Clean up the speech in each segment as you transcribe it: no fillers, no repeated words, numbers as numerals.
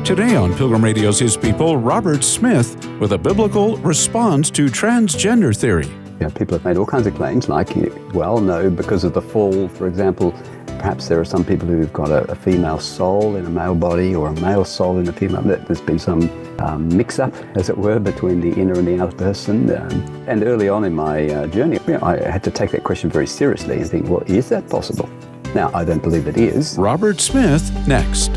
Today on Pilgrim Radio's His People, Robert Smith with a biblical response to transgender theory. People have made all kinds of claims like, well, no, because of the fall, for example, perhaps there are some people who've got a female soul in a male body or a male soul in a female. There's been some mix-up, as it were, between the inner and the outer person. And early on in my journey, I had to take that question very seriously and think, well, is that possible? Now, I don't believe it is. Robert Smith, next.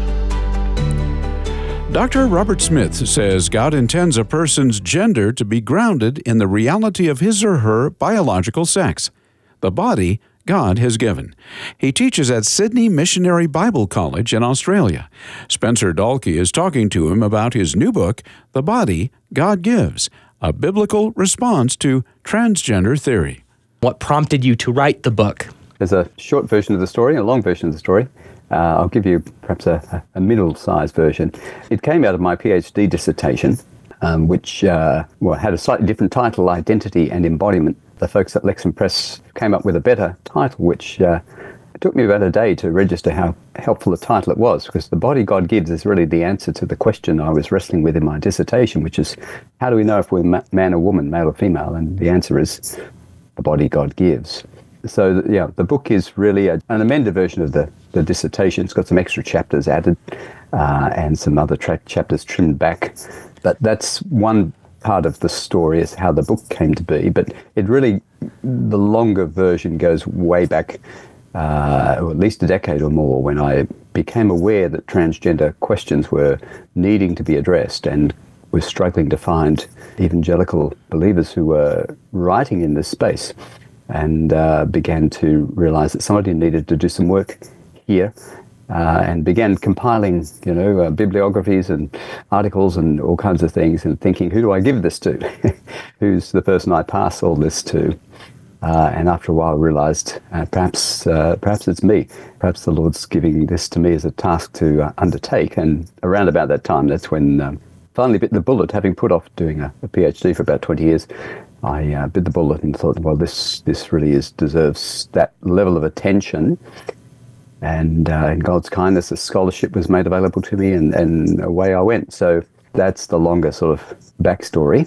Dr. Robert Smith says God intends a person's gender to be grounded in the reality of his or her biological sex, the body God has given. He teaches at Sydney Missionary Bible College in Australia. Spencer Dalkey is talking to him about his new book, The Body God Gives, a biblical response to transgender theory. What prompted you to write the book? There's a short version of the story, a long version of the story. I'll give you perhaps a middle-sized version. It came out of my PhD dissertation, which had a slightly different title, Identity and Embodiment. The folks at Lexham Press came up with a better title, which it took me about a day to register how helpful a title it was, because the body God gives is really the answer to the question I was wrestling with in my dissertation, which is, how do we know if we're man or woman, male or female? And the answer is the body God gives. So, the book is really an amended version of the dissertation. It's got some extra chapters added and some other chapters trimmed back. But that's one part of the story, is how the book came to be. But it really, the longer version goes way back, or at least a decade or more, when I became aware that transgender questions were needing to be addressed and was struggling to find evangelical believers who were writing in this space. And began to realize that somebody needed to do some work here, and began compiling, bibliographies and articles and all kinds of things, and thinking, who do I give this to? Who's the person I pass all this to? And after a while, I realized perhaps it's me. Perhaps the Lord's giving this to me as a task to undertake. And around about that time, that's when finally bit the bullet, having put off doing a PhD for about 20 years. I bit the bullet and thought, well, this really deserves that level of attention. And in God's kindness, a scholarship was made available to me, and away I went. So that's the longer sort of backstory.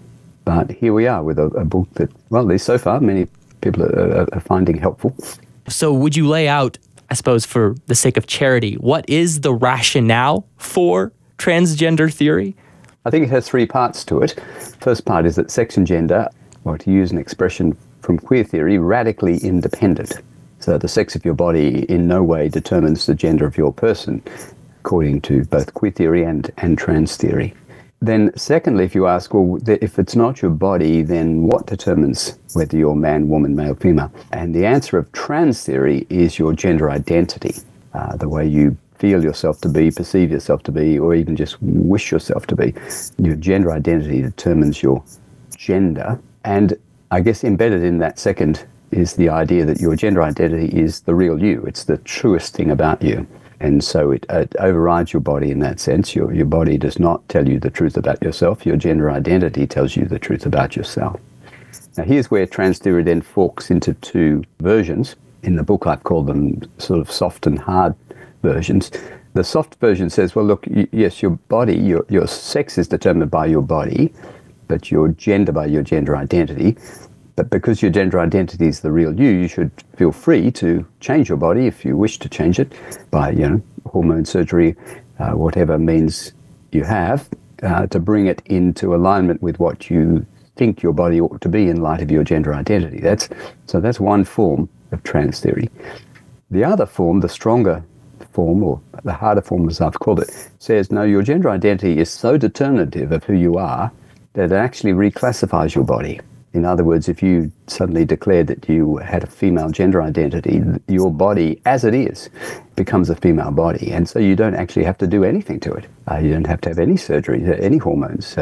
But here we are with a book that, well, at least so far, many people are finding helpful. So would you lay out, I suppose, for the sake of charity, what is the rationale for transgender theory? I think it has three parts to it. First part is that sex and gender, or to use an expression from queer theory, radically independent. So the sex of your body in no way determines the gender of your person, according to both queer theory and trans theory. Then secondly, if you ask, well, if it's not your body, then what determines whether you're man, woman, male, female? And the answer of trans theory is your gender identity, the way you feel yourself to be, perceive yourself to be, or even just wish yourself to be. Your gender identity determines your gender. And I guess embedded in that second is the idea that your gender identity is the real you. It's the truest thing about you. And so it overrides your body in that sense. Your body does not tell you the truth about yourself. Your gender identity tells you the truth about yourself. Now here's where trans theory then forks into two versions. In the book I've called them sort of soft and hard versions. The soft version says, well, look, yes, your body, your sex is determined by your body, but your gender by your gender identity. But because your gender identity is the real you, you should feel free to change your body if you wish to change it by, hormone surgery, whatever means you have, to bring it into alignment with what you think your body ought to be in light of your gender identity. That's one form of trans theory. The other form, the stronger form, or the harder form as I've called it, says, no, your gender identity is so determinative of who you are that it actually reclassifies your body. In other words, if you suddenly declared that you had a female gender identity, your body, as it is, becomes a female body. And so you don't actually have to do anything to it. You don't have to have any surgery, any hormones.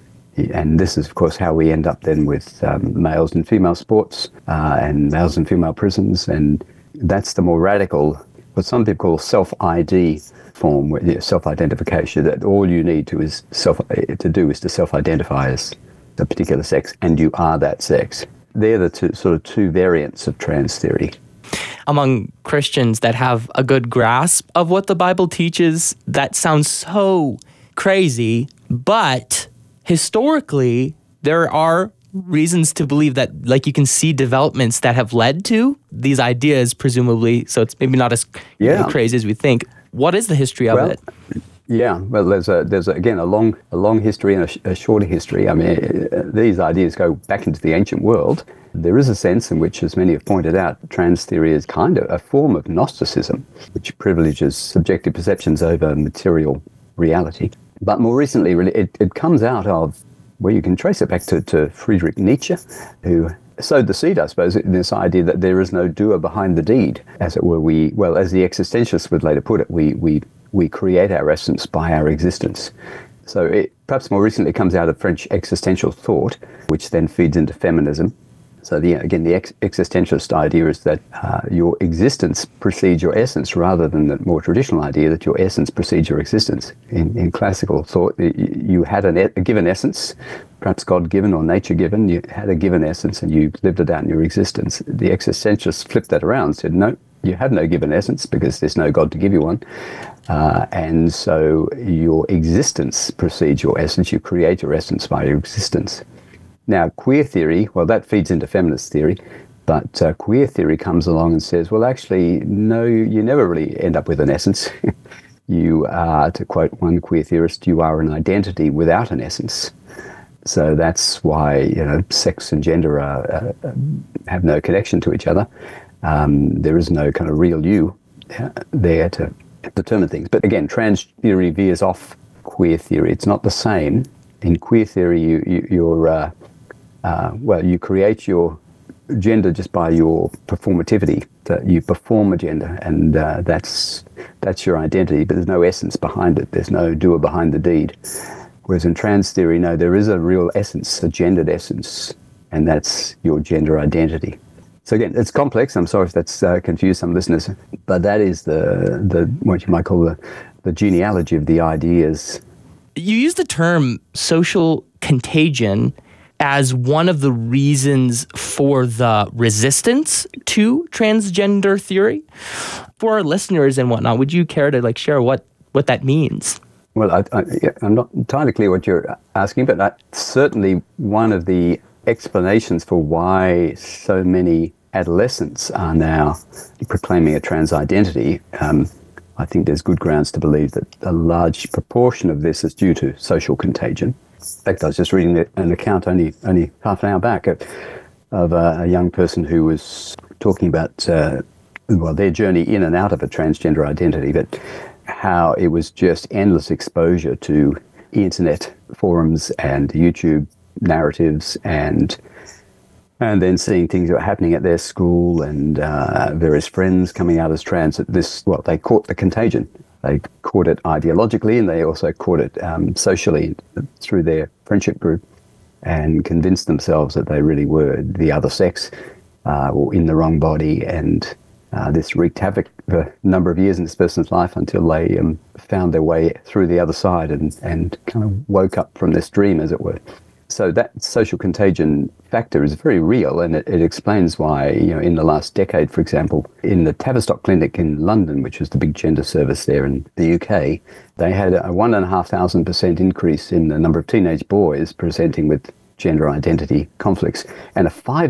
And this is, of course, how we end up then with males and female sports and males and female prisons. And that's the more radical, what some people call self-ID form, self-identification, that all you need to do is to self-identify as a particular sex, and you are that sex. They're the two variants of trans theory. Among Christians that have a good grasp of what the Bible teaches, that sounds so crazy, but historically, there are reasons to believe that, like, you can see developments that have led to these ideas, presumably. So it's maybe not as crazy as we think. What is the history of it? Yeah, well, there's again a long history and a shorter history. I mean, these ideas go back into the ancient world. There is a sense in which, as many have pointed out, trans theory is kind of a form of Gnosticism, which privileges subjective perceptions over material reality. But more recently, really, it comes out of, well, you can trace it back to Friedrich Nietzsche, who sowed the seed, I suppose, in this idea that there is no doer behind the deed. As it were, as the existentialists would later put it, we create our essence by our existence. So it perhaps more recently comes out of French existential thought, which then feeds into feminism. So the existentialist idea is that your existence precedes your essence, rather than the more traditional idea that your essence precedes your existence. In classical thought, you had a given essence, perhaps God-given or nature-given. You had a given essence and you lived it out in your existence. The existentialists flipped that around and said, no, you have no given essence because there's no God to give you one. And so your existence precedes your essence. You create your essence by your existence. Now, queer theory, well, that feeds into feminist theory, but queer theory comes along and says, well, actually, no, you never really end up with an essence. You are, to quote one queer theorist, you are an identity without an essence. So that's why, sex and gender have no connection to each other. There is no kind of real you there to determine things. But again, trans theory veers off queer theory. It's not the same. In queer theory, you create your gender just by your performativity. That you perform a gender, and that's your identity. But there's no essence behind it. There's no doer behind the deed. Whereas in trans theory, no, there is a real essence, a gendered essence, and that's your gender identity. So again, it's complex. I'm sorry if that's confused some listeners, but that is the what you might call the genealogy of the ideas. You use the term social contagion as one of the reasons for the resistance to transgender theory. For our listeners and whatnot, would you care to share what that means? Well, I'm not entirely clear what you're asking, but that's certainly one of the explanations for why so many adolescents are now proclaiming a trans identity. I think there's good grounds to believe that a large proportion of this is due to social contagion. In fact, I was just reading an account only half an hour back of a young person who was talking about their journey in and out of a transgender identity, but how it was just endless exposure to internet forums and YouTube narratives, and then seeing things that were happening at their school and various friends coming out as trans. They caught the contagion. They caught it ideologically, and they also caught it socially through their friendship group, and convinced themselves that they really were the other sex or in the wrong body. And this wreaked havoc for a number of years in this person's life until they found their way through the other side and kind of woke up from this dream, as it were. So that social contagion factor is very real, and it explains why, in the last decade, for example, in the Tavistock Clinic in London, which was the big gender service there in the UK, they had a 1,500% increase in the number of teenage boys presenting with gender identity conflicts, and a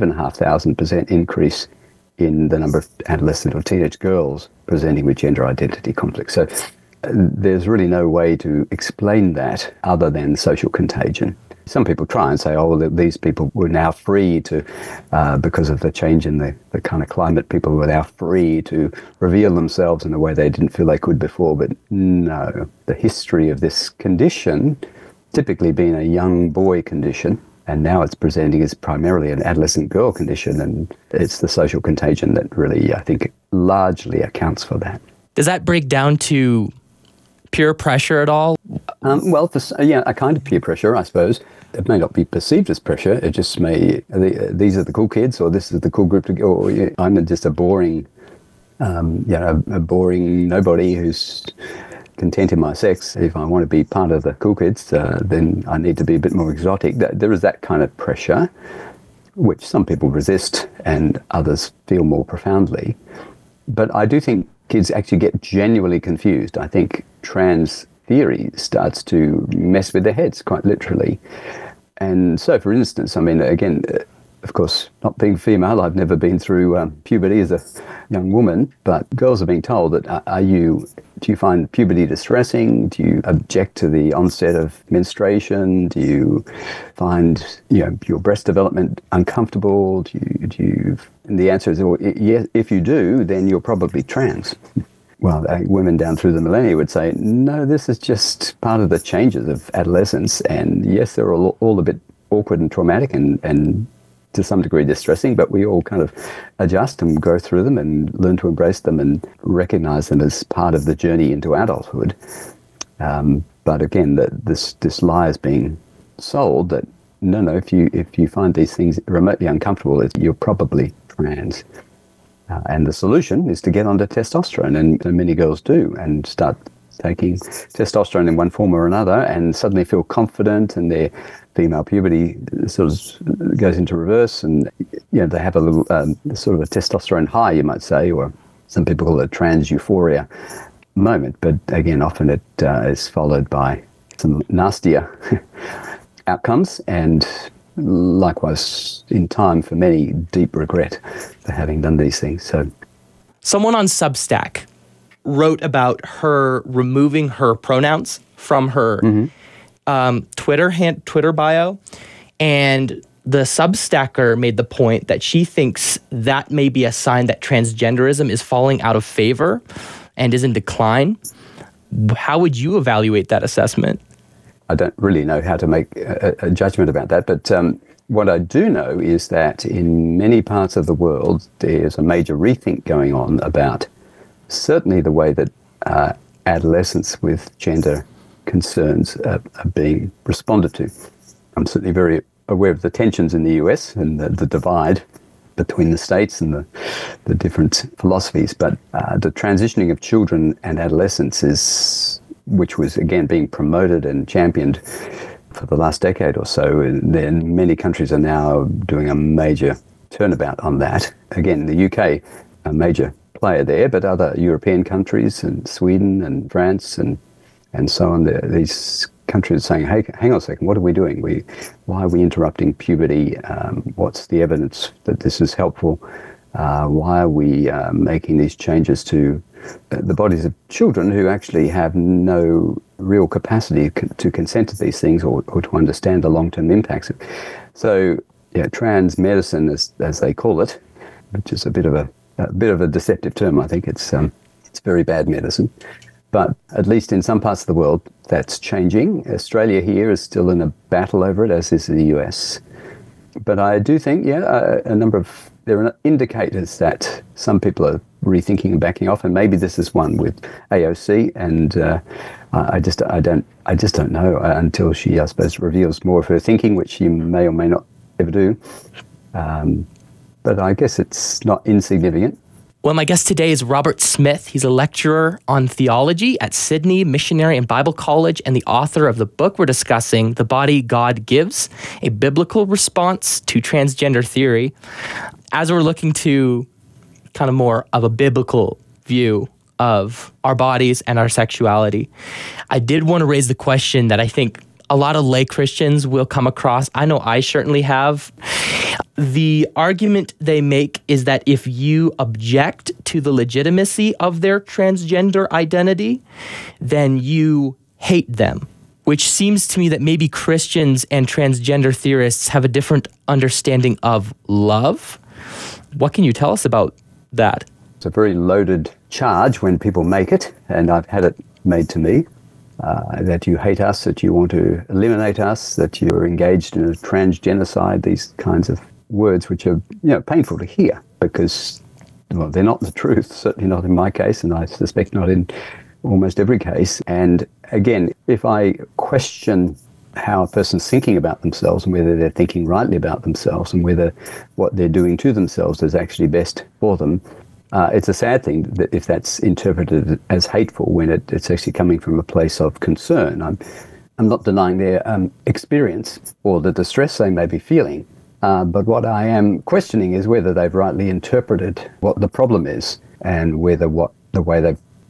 5,500% increase in the number of adolescent or teenage girls presenting with gender identity conflicts. So there's really no way to explain that other than social contagion. Some people try and say, these people were now free to, because of the change in the kind of climate, people were now free to reveal themselves in a way they didn't feel they could before. But no, the history of this condition, typically being a young boy condition, and now it's presenting as primarily an adolescent girl condition, and it's the social contagion that really, I think, largely accounts for that. Does that break down to peer pressure at all? A kind of peer pressure, I suppose. It may not be perceived as pressure. It just may, these are the cool kids, or this is the cool group, or I'm just a boring, a boring nobody who's content in my sex. If I want to be part of the cool kids, then I need to be a bit more exotic. There is that kind of pressure, which some people resist and others feel more profoundly. But I do think kids actually get genuinely confused. I think trans theory starts to mess with their heads, quite literally. And so, for instance, I mean, again, of course, not being female, I've never been through puberty as a young woman, but girls are being told that do you find puberty distressing? Do you object to the onset of menstruation? Do you find your breast development uncomfortable? And the answer is, well, yes, if you do, then you're probably trans. Well, women down through the millennia would say, no, this is just part of the changes of adolescence. And yes, they're all a bit awkward and traumatic and to some degree distressing, but we all kind of adjust and go through them and learn to embrace them and recognize them as part of the journey into adulthood. But again, this lie is being sold that no, if you find these things remotely uncomfortable, you're probably trans. And the solution is to get onto testosterone, and many girls do, and start taking testosterone in one form or another and suddenly feel confident, and their female puberty sort of goes into reverse, and they have a little sort of a testosterone high, you might say, or some people call it a trans euphoria moment. But again, often it is followed by some nastier outcomes, and likewise in time for many, deep regret for having done these things. So someone on Substack wrote about her removing her pronouns from her Twitter bio, and the Substacker made the point that she thinks that may be a sign that transgenderism is falling out of favor and is in decline. How would you evaluate that assessment? I don't really know how to make a judgment about that, but what I do know is that in many parts of the world, there's a major rethink going on about certainly the way that adolescents with gender concerns are being responded to. I'm certainly very aware of the tensions in the US and the divide between the states and the different philosophies, but the transitioning of children and adolescents which was again being promoted and championed for the last decade or so, and then many countries are now doing a major turnabout on that. Again, the UK, a major player there, but other European countries and Sweden and France and so on, these countries are saying, hey, hang on a second, what are we doing? Why are we interrupting puberty? What's the evidence that this is helpful? Why are we making these changes to the bodies of children who actually have no real capacity to consent to these things or to understand the long-term impacts? So, trans medicine, as they call it, which is a bit of a deceptive term, I think it's very bad medicine. But at least in some parts of the world, that's changing. Australia here is still in a battle over it, as is the US. But I do think, there are indicators that some people are rethinking and backing off, and maybe this is one with AOC. And I just don't know until she, I suppose, reveals more of her thinking, which she may or may not ever do. But I guess it's not insignificant. Well, my guest today is Robert Smith. He's a lecturer on theology at Sydney Missionary and Bible College and the author of the book we're discussing, The Body God Gives, a biblical response to transgender theory. As we're looking to kind of more of a biblical view of our bodies and our sexuality, I did want to raise the question that I think a lot of lay Christians will come across. I know I certainly have. The argument they make is that if you object to the legitimacy of their transgender identity, then you hate them, which seems to me that maybe Christians and transgender theorists have a different understanding of love. What can you tell us about that? It's a very loaded charge when people make it, and I've had it made to me. That you hate us, that you want to eliminate us, that you're engaged in a transgenocide, these kinds of words which are painful to hear because, well, they're not the truth, certainly not in my case, and I suspect not in almost every case. And again, if I question how a person's thinking about themselves and whether they're thinking rightly about themselves and whether what they're doing to themselves is actually best for them, it's a sad thing that if that's interpreted as hateful when it's actually coming from a place of concern. I'm not denying their experience or the distress they may be feeling, but what I am questioning is whether they've rightly interpreted what the problem is and whether the way they've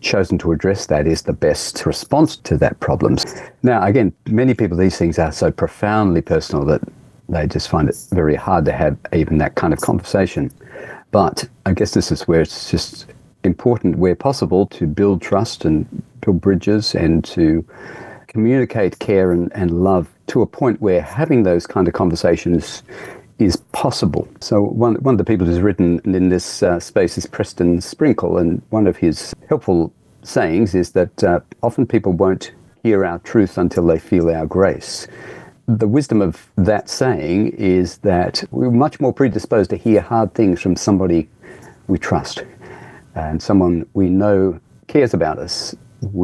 chosen to address that is the best response to that problem. Now, again, many people, these things are so profoundly personal that they just find it very hard to have even that kind of conversation. But I guess this is where it's just important, where possible, to build trust and build bridges and to communicate care and love to a point where having those kind of conversations is possible. So one of the people who's written in this space is Preston Sprinkle, and one of his helpful sayings is that often people won't hear our truth until they feel our grace. The wisdom of that saying is that we're much more predisposed to hear hard things from somebody we trust and someone we know cares about us.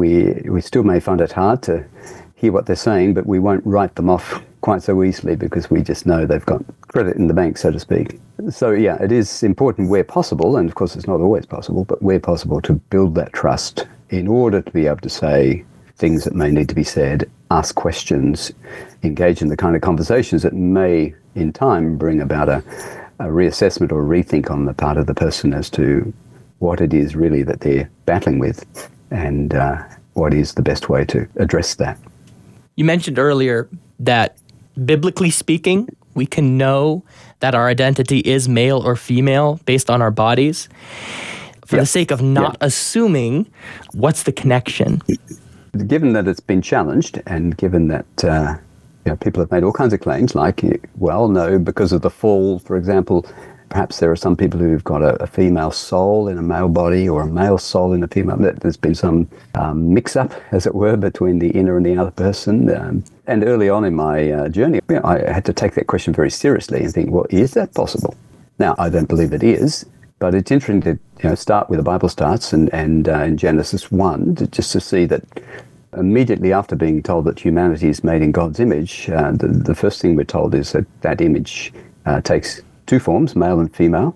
We still may find it hard to hear what they're saying, but we won't write them off quite so easily because we just know they've got credit in the bank, so to speak. So yeah, it is important where possible, and of course it's not always possible, but where possible to build that trust in order to be able to say things that may need to be said, ask questions, engage in the kind of conversations that may in time bring about a reassessment or rethink on the part of the person as to what it is really that they're battling with and what is the best way to address that. You mentioned earlier that biblically speaking, we can know that our identity is male or female based on our bodies. For the sake of not assuming, what's the connection? Given that it's been challenged and given that people have made all kinds of claims like, well, no, because of the fall, for example, perhaps there are some people who've got a female soul in a male body or a male soul in a female. There's been some mix-up, as it were, between the inner and the outer person. And early on in my journey, I had to take that question very seriously and think, well, is that possible? Now, I don't believe it is, but it's interesting to start where the Bible starts and in Genesis 1, just to see that immediately after being told that humanity is made in God's image, the first thing we're told is that that image takes two forms, male and female.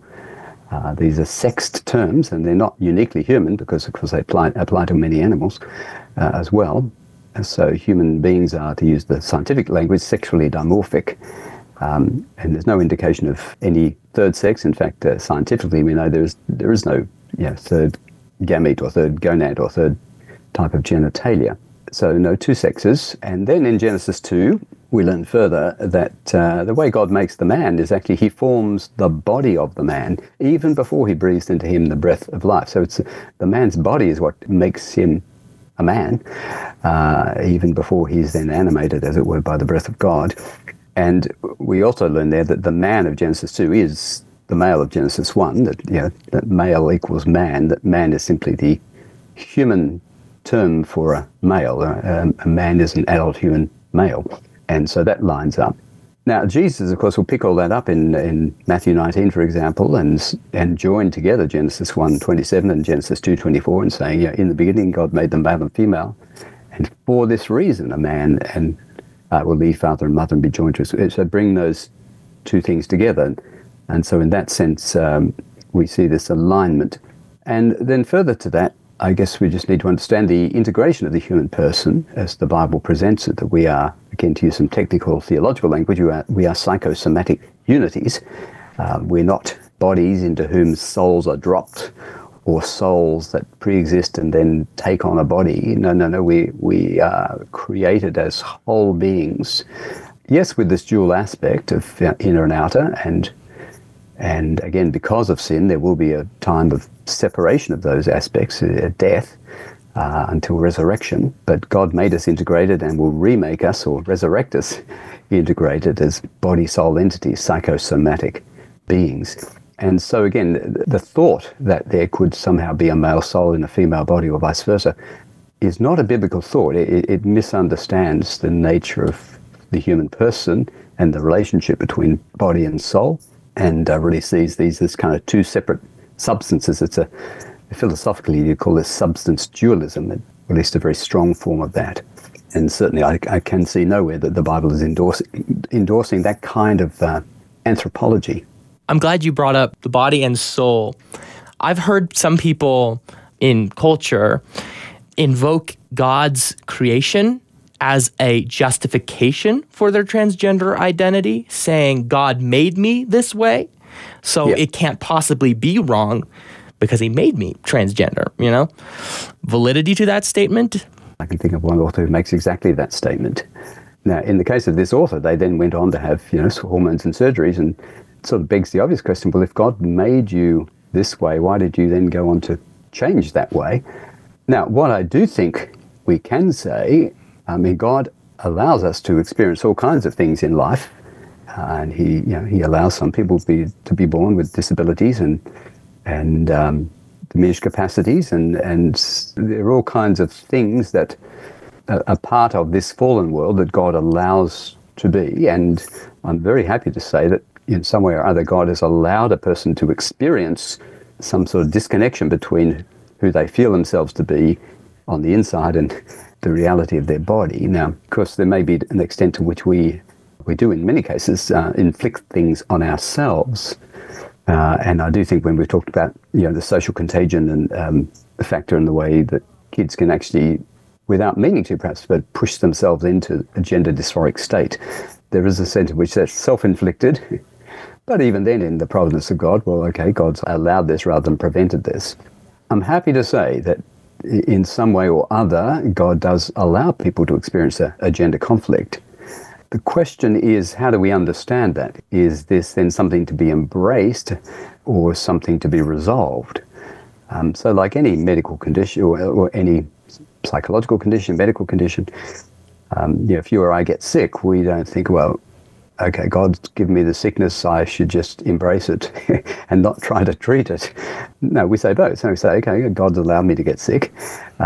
These are sexed terms, and they're not uniquely human because, of course, they apply to many animals as well. So human beings are, to use the scientific language, sexually dimorphic. And there's no indication of any third sex. In fact, scientifically, we know there is no third gamete or third gonad or third type of genitalia. So no two sexes. And then in Genesis 2, we learn further that the way God makes the man is actually he forms the body of the man even before he breathes into him the breath of life. So it's the man's body is what makes him a man, even before he's then animated, as it were, by the breath of God. And we also learn there that the man of Genesis 2 is the male of Genesis 1, that male equals man, that man is simply the human term for a male. A man is an adult human male. And so that lines up. Now, Jesus, of course, will pick all that up in Matthew 19, for example, and join together Genesis 1:27 and Genesis 2:24 and saying, in the beginning, God made them male and female. And for this reason, a man will leave father and mother and be joined to us. So bring those two things together. And so in that sense, we see this alignment. And then further to that, I guess we just need to understand the integration of the human person as the Bible presents it, that we are, again, to use some technical theological language, we are psychosomatic unities. We're not bodies into whom souls are dropped or souls that pre-exist and then take on a body. No. We are created as whole beings. Yes, with this dual aspect of inner and outer, and again, because of sin, there will be a time of separation of those aspects, death, until resurrection. But God made us integrated and will remake us or resurrect us integrated as body-soul entities, psychosomatic beings. And so again, the thought that there could somehow be a male soul in a female body or vice versa is not a biblical thought. It misunderstands the nature of the human person and the relationship between body and soul, and really sees these as kind of two separate substances. Philosophically, you call this substance dualism, at least a very strong form of that. And certainly I can see nowhere that the Bible is endorsing that kind of anthropology. I'm glad you brought up the body and soul. I've heard some people in culture invoke God's creation as a justification for their transgender identity, saying God made me this way, so it can't possibly be wrong because he made me transgender, Validity to that statement? I can think of one author who makes exactly that statement. Now, in the case of this author, they then went on to have, hormones and surgeries, and it sort of begs the obvious question, well, if God made you this way, why did you then go on to change that way? Now, what I do think we can say, God allows us to experience all kinds of things in life, and He allows some people to be born with disabilities and diminished capacities, and there are all kinds of things that are part of this fallen world that God allows to be. And I'm very happy to say that in some way or other, God has allowed a person to experience some sort of disconnection between who they feel themselves to be on the inside and the reality of their body. Now, of course, there may be an extent to which we do, in many cases, inflict things on ourselves. And I do think when we've talked about, the social contagion and the factor in the way that kids can actually, without meaning to perhaps, but push themselves into a gender dysphoric state, there is a sense in which that's self-inflicted. But even then, in the providence of God, well, okay, God's allowed this rather than prevented this. I'm happy to say that in some way or other, God does allow people to experience a gender conflict. The question is, how do we understand that? Is this then something to be embraced or something to be resolved? So like any medical condition or any psychological condition, medical condition, if you or I get sick, we don't think, well, okay, God's given me the sickness, I should just embrace it and not try to treat it. No, we say both. So we say, okay, God's allowed me to get sick,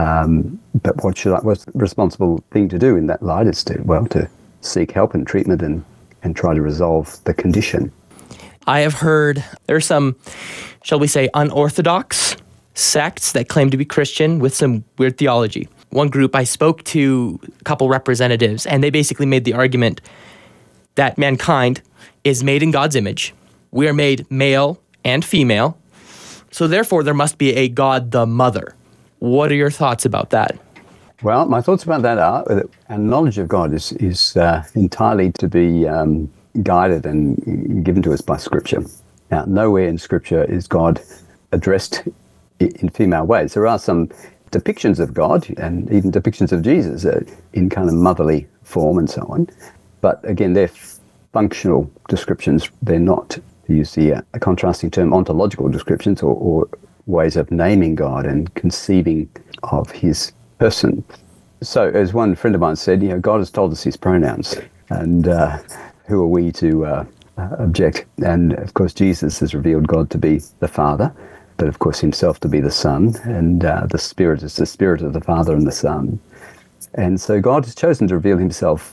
but what's the responsible thing to do in that light is to seek help and treatment and try to resolve the condition. I have heard there are some, shall we say, unorthodox sects that claim to be Christian with some weird theology. One group, I spoke to a couple representatives, and they basically made the argument that mankind is made in God's image. We are made male and female, so therefore there must be a God the Mother. What are your thoughts about that? Well, my thoughts about that are that our knowledge of God is entirely to be guided and given to us by Scripture. Now, nowhere in Scripture is God addressed in female ways. There are some depictions of God and even depictions of Jesus in kind of motherly form and so on. But again, they're functional descriptions. They're not, to use the a contrasting term, ontological descriptions or ways of naming God and conceiving of His person. So, as one friend of mine said, God has told us His pronouns, and who are we to object? And of course, Jesus has revealed God to be the Father, but of course Himself to be the Son, and the Spirit is the Spirit of the Father and the Son. And so God has chosen to reveal Himself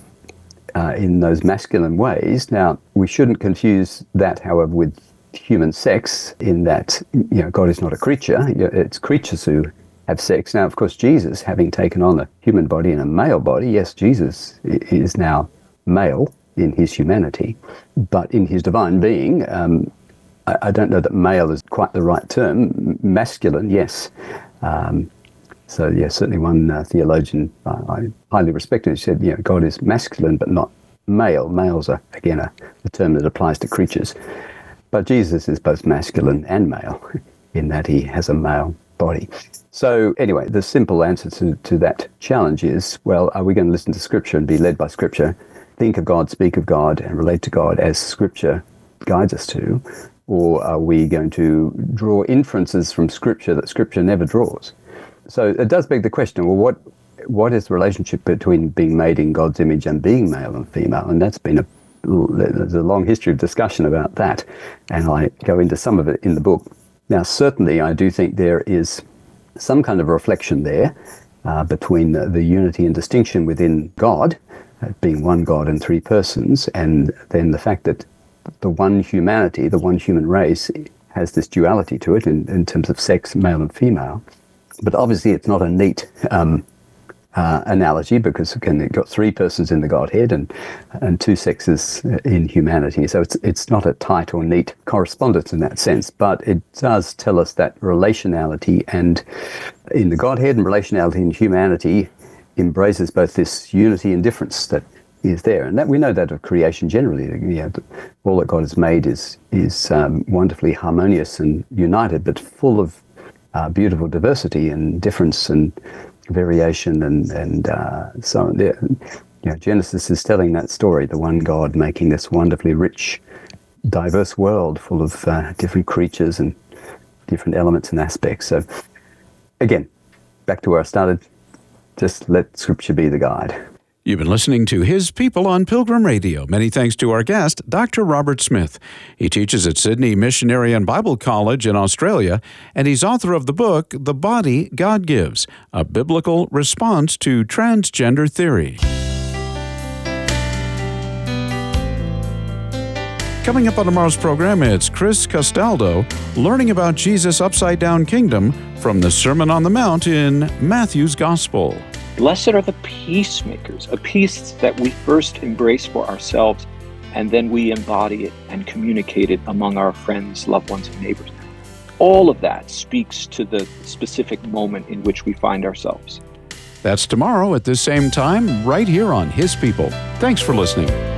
in those masculine ways. Now, we shouldn't confuse that, however, with human sex, in that God is not a creature. It's creatures who have sex. Now, of course, Jesus, having taken on a human body and a male body, yes, Jesus is now male in His humanity, but in His divine being, I don't know that male is quite the right term. Masculine, yes. So, yes, certainly one theologian I highly respected said, God is masculine but not male. Males are, again, a term that applies to creatures. But Jesus is both masculine and male in that He has a male body. So, anyway, the simple answer to that challenge is, well, are we going to listen to Scripture and be led by Scripture, think of God, speak of God, and relate to God as Scripture guides us to? Or are we going to draw inferences from Scripture that Scripture never draws? So it does beg the question, well, what is the relationship between being made in God's image and being male and female? And that's been there's a long history of discussion about that, and I go into some of it in the book. Now, certainly, I do think there is some kind of reflection there between the unity and distinction within God, being one God in three persons, and then the fact that the one humanity, the one human race, has this duality to it in terms of sex, male and female. But obviously it's not a neat analogy, because again, you've got three persons in the Godhead and two sexes in humanity. So it's not a tight or neat correspondence in that sense, but it does tell us that relationality and in the Godhead and relationality in humanity embraces both this unity and difference that is there. And that we know that of creation generally. All that God has made is wonderfully harmonious and united, but full of beautiful diversity and difference and variation and so on. Genesis is telling that story, the one God making this wonderfully rich, diverse world full of different creatures and different elements and aspects. So again, back to where I started, just let Scripture be the guide. You've been listening to His People on Pilgrim Radio. Many thanks to our guest, Dr. Robert Smith. He teaches at Sydney Missionary and Bible College in Australia, and he's author of the book, The Body God Gives, a biblical response to transgender theory. Coming up on tomorrow's program, it's Chris Castaldo learning about Jesus' upside-down kingdom from the Sermon on the Mount in Matthew's Gospel. Blessed are the peacemakers, a peace that we first embrace for ourselves, and then we embody it and communicate it among our friends, loved ones, and neighbors. All of that speaks to the specific moment in which we find ourselves. That's tomorrow at this same time, right here on His People. Thanks for listening.